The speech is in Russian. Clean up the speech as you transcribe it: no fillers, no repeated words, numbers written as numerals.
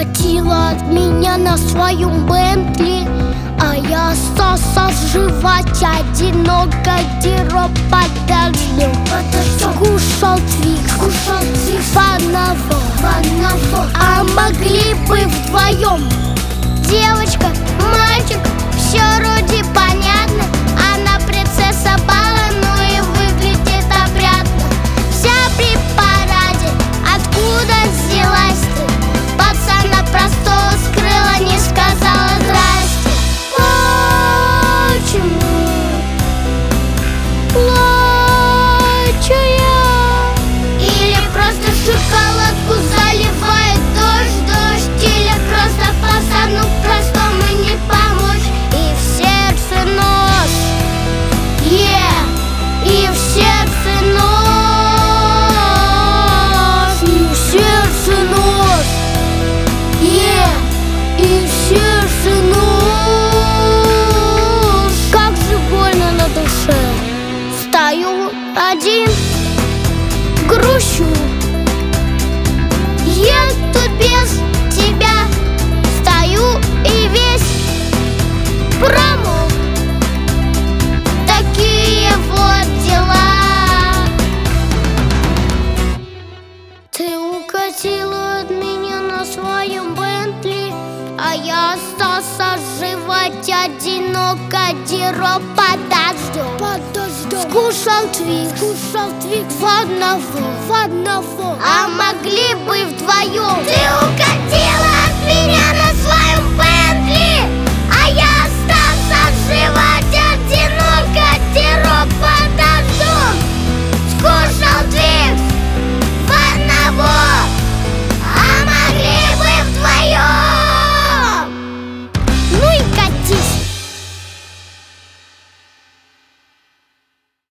укатила от меня на своем Бентли, а я остался жевать одиноко дероб под дождем. Скушал Твикс в одного, а могли бы вдвоем. Девочка, мальчик, все вроде понятно. Она принцесса бала, но и выглядит опрятно. Вся при параде, откуда взялась ты? Пацана простого скрыла, не сказала здрасте. Почему плачу я? Или просто шоколадку заливает дождь, или просто пацану простому не помочь. И в сердце нож, и в сердце нож, и в сердце нож, и в сердце нож. Как же больно на душе. Стою один, грущу. Я тут без тебя стою и весь промок. Такие вот дела. Ты укатила от меня на своем Бентли, а я остался жевать одиноко дероб под дождем. Скушал Твикс в одного, а могли бы вдвоем.